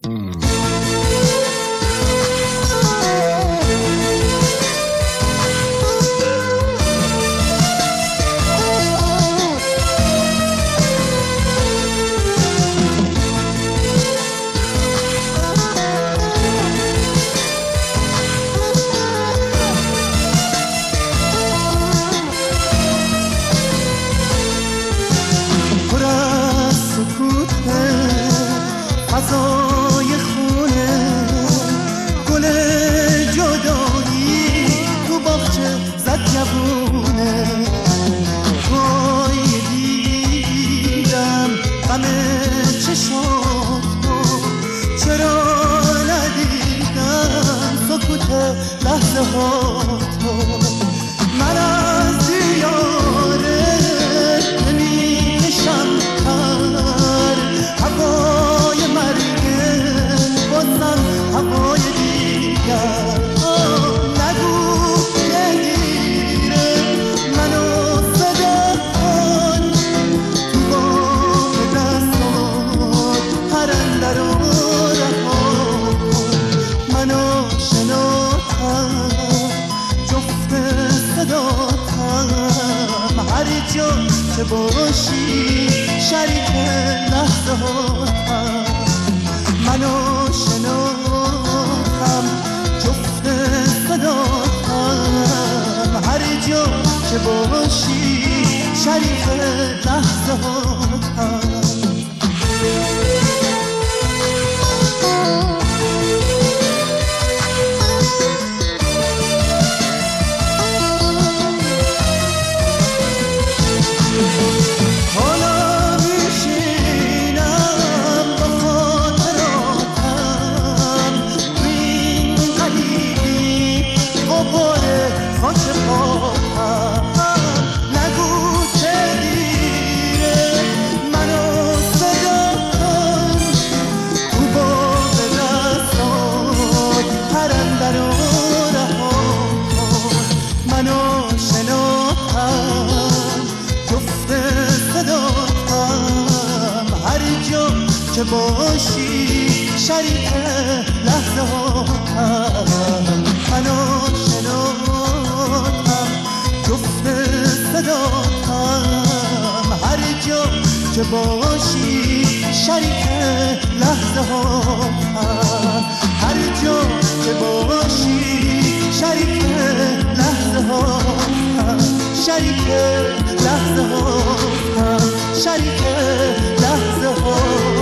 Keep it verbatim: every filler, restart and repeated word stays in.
فضای خونه گل جدایی تو باغچه زد جوونه وای دیدم غم چشاتو چرا ندیدم سکوت لحظه هاتو من از دیاره نمیشم تر هوای مرگه بازم هوای دیگر نگو نگیره منو صدا کن تو باغ دستات پرنده رو رها کن منو شناختم جفت صداتم هر جا که باشی شریک لحظه هاتم منو شناختم جفت صداتم هر جا که باشی شریک لحظه هاتم که باشی شریک لحظه هاتم منو شناختم جفت صداتم هر جا که باشی شریک لحظه هاتم هر جا که باشی شریک لحظه هاتم شریک لحظه هاتم شریک لحظه هاتم